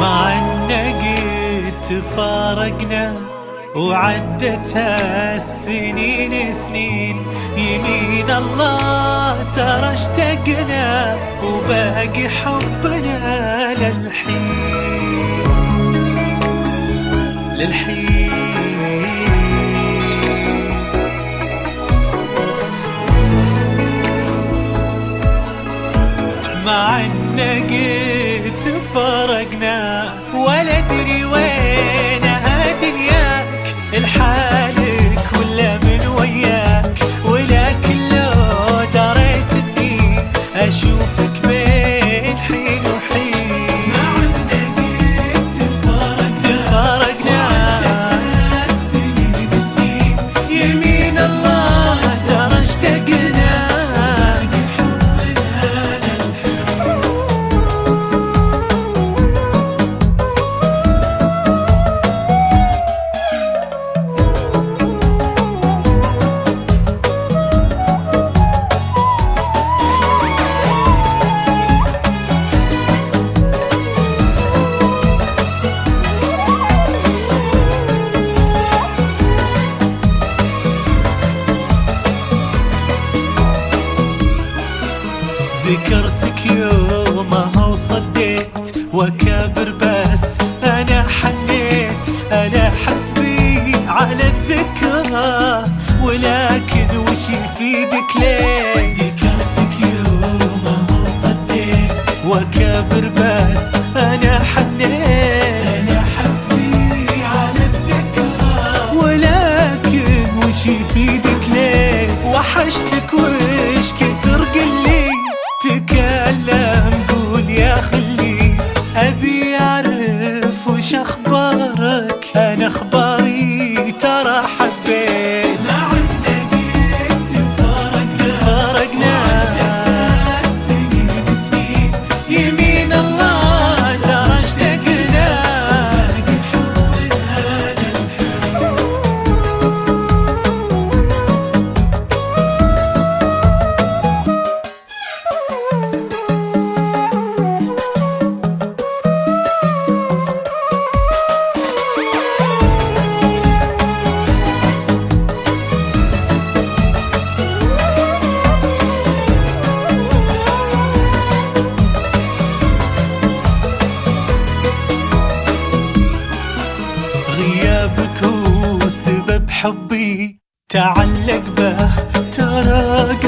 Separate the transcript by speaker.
Speaker 1: مع إن تفارقنا وعدت هالسنين سنين، يمين الله ترى اشتقنا وباقي حبنا للحين مع إن تفارقنا ولا ادري وينها دنياك، الحالك ولا من وياك، ولكن لو دريت اني اشوفك بين حين وحين. مع إن تفارقنا سنين يمين الله ترى اشتقنا ذكرتك يومها وصديت وكابر، بس أنا حنيت أنا حسبي على الذكرى، ولكن وش يفيدك ليه؟ ذكرتك يومها وصديت وكابر، بس أنا حنيت أنا حسبي على الذكرى، ولكن وش يفيدك ليه؟ وحشتك وش كثر قلي تكلم قول يا خلي، أبي أعرف وش أخبارك، أنا أخباري ترى حبيت. مع إن تفارقنا سنين يمين الله ترى اشتقنا غيابك هو سبب حبي تعلق به، ترى